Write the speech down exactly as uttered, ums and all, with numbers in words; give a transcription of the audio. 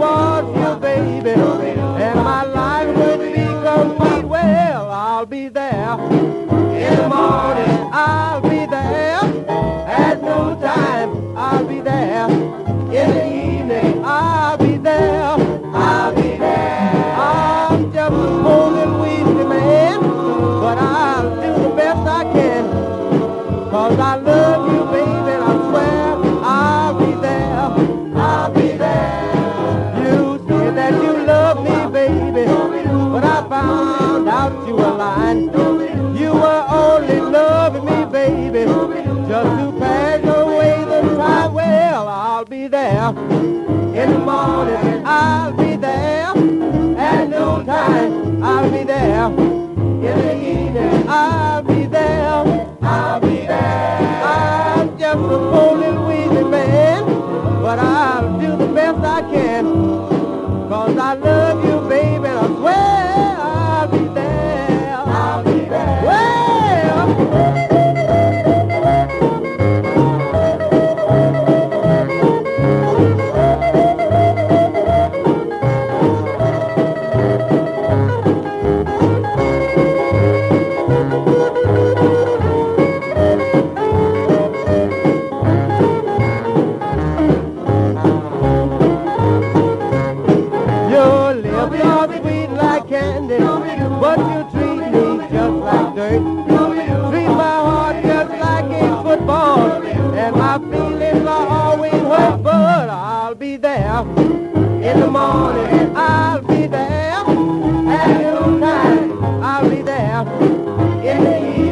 towards you, baby, and my life would be complete. Well, I'll be there in the morning. I'll be there at noontime. I'll be there in the evening. I'll be there. I'll be there. I'm just a poor and weedy man, but I'll do the best I can, 'cause I love you, baby, and I swear I'll be there. I'll be there. You said that you love me, baby, but I found out you were lying. You were only loving me, baby, just to pass away the time. Well, I'll be there in the morning. I'll be there at noontime. I'll be there in the evening. I'll be there. I'll be there. I'm just a poor little weedy man, but I'll do the best I can, 'cause I love you, baby, and I swear I'll be there. I'll be there. Well, candy, but you treat me just like dirt. Treat my heart just like a football, and my feelings are always hurt. But I'll be there in the morning. I'll be there at noontime. I'll be there in the evening.